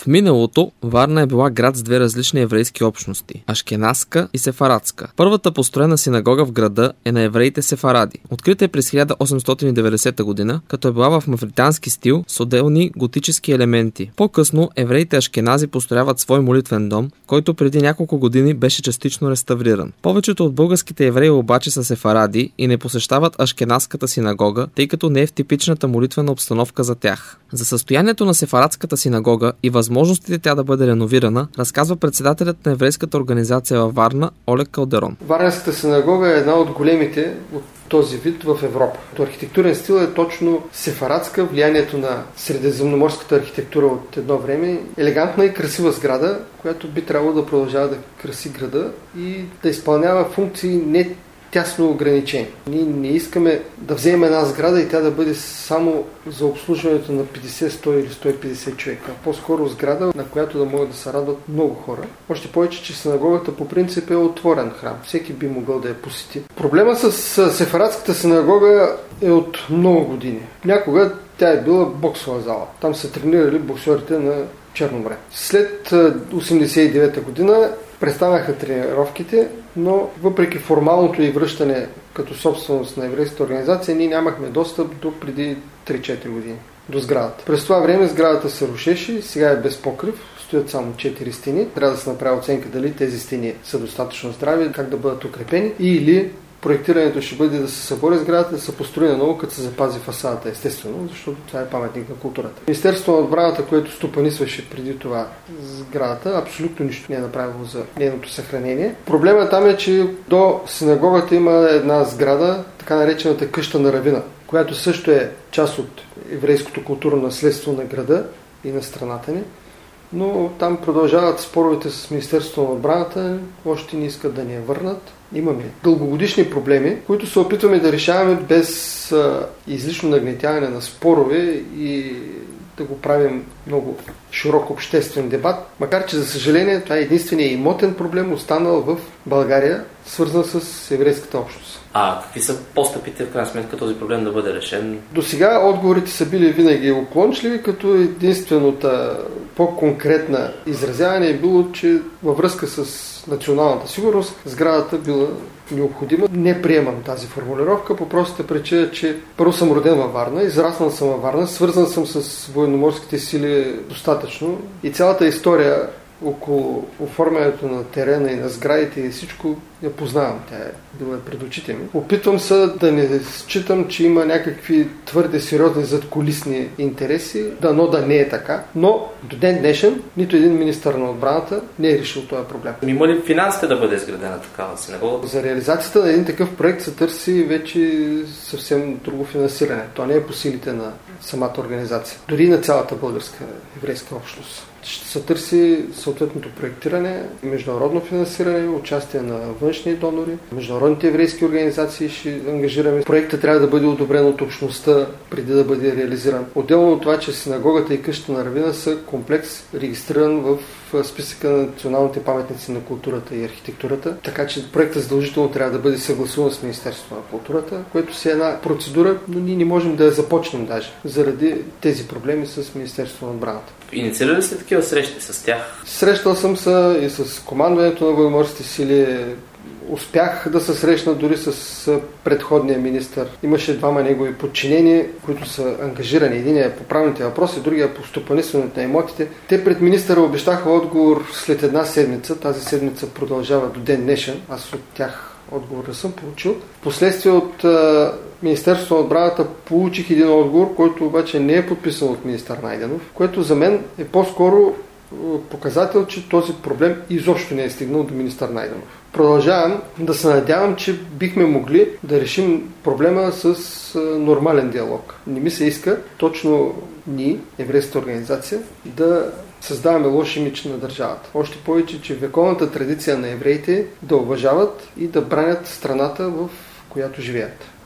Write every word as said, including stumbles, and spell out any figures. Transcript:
В миналото Варна е била град с две различни еврейски общности – ашкеназска и сефарадска. Първата построена синагога в града е на евреите сефаради. Открита е през хиляда осемстотин и деветдесета година, като е била в мавритански стил с отделни готически елементи. По-късно евреите ашкенази построяват свой молитвен дом, който преди няколко години беше частично реставриран. Повечето от българските евреи обаче са сефаради и не посещават ашкеназската синагога, тъй като не е в типичната молитвена обстановка за тях. За състоянието на сефарадската синагога и възможностите тя да бъде реновирана, разказва председателят на еврейската организация във Варна Олег Калдерон. Варненската синагога е една от големите от този вид в Европа. Архитектурен стил е точно сефарадска, влиянието на средиземноморската архитектура от едно време. Елегантна и красива сграда, която би трябвало да продължава да краси града и да изпълнява функции не тясно ограничени. Ние не искаме да вземем една сграда и тя да бъде само за обслужването на петдесет, сто или сто и петдесет човека. По-скоро сграда, на която да могат да се радват много хора. Още повече, че синагогата по принцип е отворен храм. Всеки би могъл да я посети. Проблема с сефарадската синагога е от много години. Някога тя е била боксова зала. Там са тренирали боксерите на Черно море. След осемдесет и девета година престанаха тренировките, но въпреки формалното и връщане като собственост на еврейската организация, ние нямахме достъп до преди три-четири години до сградата. През това време сградата се рушеше, сега е без покрив, стоят само четири стени. Трябва да се направи оценка дали тези стени са достатъчно здрави, как да бъдат укрепени или проектирането ще бъде да се събори сградата, да се построи наново, като се запази фасадата, естествено, защото това е паметник на културата. Министерството на отбраната, което стопанисваше преди това сградата, абсолютно нищо не е направило за нейното съхранение. Проблемът там е, че до синагогата има една сграда, така наречената къща на равина, която също е част от еврейското културно наследство на града и на страната ни. Но там продължават споровете с Министерството на отбраната, още не искат да ни я върнат. Имаме дългогодишни проблеми, които се опитваме да решаваме без а, излишно нагнетяване на спорове и да го правим много широк обществен дебат. Макар че, за съжаление, това е единственият имотен проблем, останал в България, свързан с еврейската общност. А какви са постъпите в крайна сметка този проблем да бъде решен? До сега отговорите са били винаги уклончиви, като единствената по-конкретна изразяване е било, че във връзка с националната сигурност сградата била необходима. Не приемам тази формулировка по простата причина, че първо съм роден във Варна, израснал съм във Варна, свързан съм с военноморските сили достатъчно и цялата история около оформянето на терена и на сградите и всичко я познавам. Тя е била пред очите ми. Опитвам се да не считам, че има някакви твърде сериозни задкулисни интереси, дано да не е така, но до ден днешен нито един министър на отбраната не е решил този проблем. Има ли финансите да бъде изградена такава синагога? За реализацията на един такъв проект се търси вече съвсем друго финансиране. То не е по силите на самата организация, дори на цялата българска еврейска общност. Ще се търси съответното проектиране, международно финансиране, участие на външни донори, международните еврейски организации ще ангажираме. Проектът трябва да бъде одобрен от общността преди да бъде реализиран. Отделно от това, че синагогата и къщата на равина са комплекс, регистриран в списъка на националните паметници на културата и архитектурата, така че проектът задължително трябва да бъде съгласуван с Министерството на културата, което си е една процедура, но ние не можем да я започнем даже, заради тези проблеми с Министерството на отбраната. Инициирали сте такива срещи с тях? Срещал съм се и с командването на военноморските сили. Успях да се срещна дори с предходния министър. Имаше двама негови подчинени, които са ангажирани. Единият е по правните въпроси, другия по стопанисването на имотите. Те пред министъра обещаха отговор след една седмица. Тази седмица продължава до ден днешен. Аз от тях отговор не съм получил. Впоследствие от а, Министерството на отбраната получих един отговор, който обаче не е подписан от министър Найденов, което за мен е по-скоро показател, че този проблем изобщо не е стигнал до министър Найденов. Продължавам да се надявам, че бихме могли да решим проблема с нормален диалог. Не ми се иска точно ние, еврейската организация, да създаваме лош имидж на държавата. Още повече, че вековната традиция на евреите да уважават и да бранят страната, в която живеят.